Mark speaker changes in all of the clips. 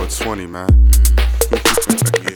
Speaker 1: 120, man. Yeah.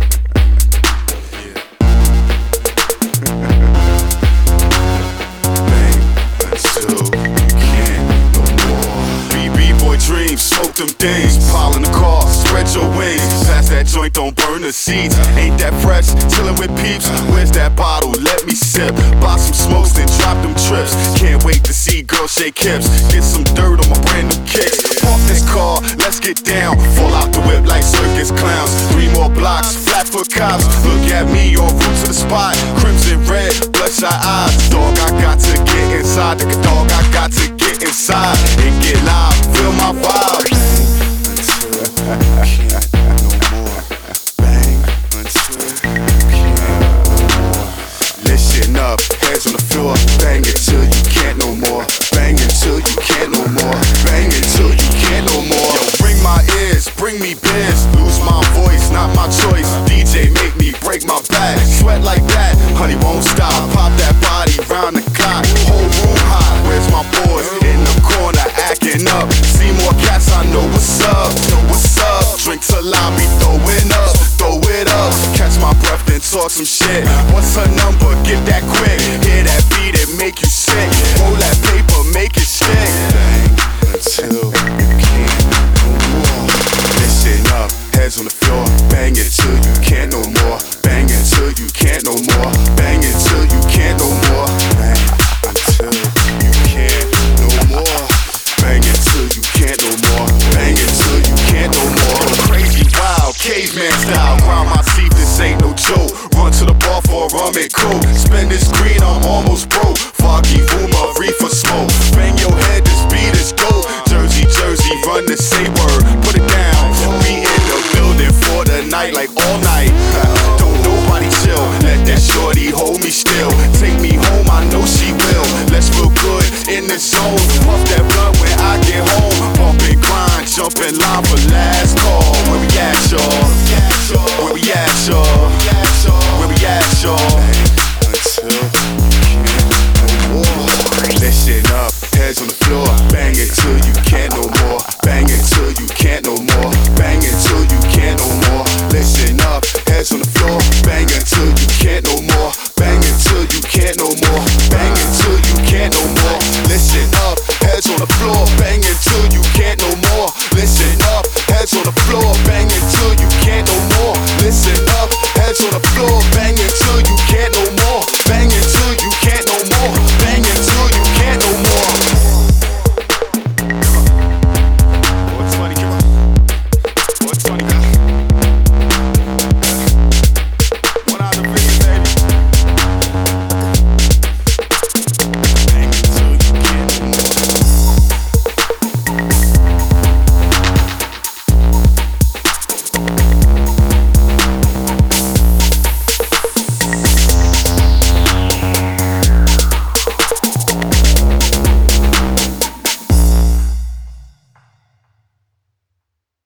Speaker 1: Dreams, smoke them things, pile in the car, spread your wings. Pass that joint, don't burn the seats. Ain't that fresh, chillin' with peeps. Where's that bottle? Let me sip. Buy some smokes, then drop them trips. Can't wait to see girls shake hips. Get some dirt on my brand new kicks. Park this car, let's get down. Fall out the whip like circus clowns. 3 more blocks, flat foot cops. Look at me en route to the spot. Crimson red, bloodshot eyes. Dog, I got to get inside. Dog, I got to get inside and get live. Feel my vibe. Listen up, hands on the floor. Bang it till you can't no more. Bang it till you can't no more. Bang it till you can't no more. Yo, bring my ears, bring me beers. Lose my voice, not my choice. DJ make me break my back. Sweat like that, honey won't stop. Pop that body round the clock. Whole room hot, where's my boys? In the corner acting up. See more cats, I know what's up. What's up? Drink till I be throwing up. Throw it up, catch my breath, then talk some shit. What's her number? Get that quick. Hear that beat, it make you sick. Roll that paper, make it stick. Bang until you can't no more. Listen up, heads on the floor. Bang it till you can't no more. Bang it till you can't no more. Bang it till you can't no more. Bang until you can't no more. Bang it till you can't no more. Bang it till you can't no more. Crazy, wild, caveman style. Grind my teeth, this ain't no joke. Run to the bar for a rum and coke. Spend this green, I'm almost broke. Foggy rumor, reefer smoke. Bang your head, this beat is dope. Jersey, Jersey, run the same word. Put it down. We in the building for the night, like all night. Don't nobody chill. Let that shorty hold me still. Take me home, I know she will. Let's feel good in the zone. Puff that blunt when I get home. Bump and grind, jump in line for last call. Where we at, y'all? Where we at, y'all? Where we at, y'all? Until you can't no more. Listen up, heads on the floor. Bang it till you can't no more. Bang it till you can't no more. Bang it till you can't no more. Listen up, heads on the floor. Bang it till you can't no more. Bang it till you can't no more. Bang it till you can't no more. Listen up, heads on the floor. Bang it till you can't no more. Listen up, heads on the floor. Bang it till you can't no more. Listen